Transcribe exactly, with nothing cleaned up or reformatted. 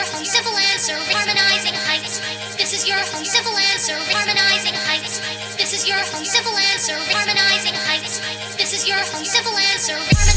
home simple answer, harmonizing heights. This is your home simple answer, harmonizing heights. This is your home simple answer, harmonizing heights. This is your home simple answer.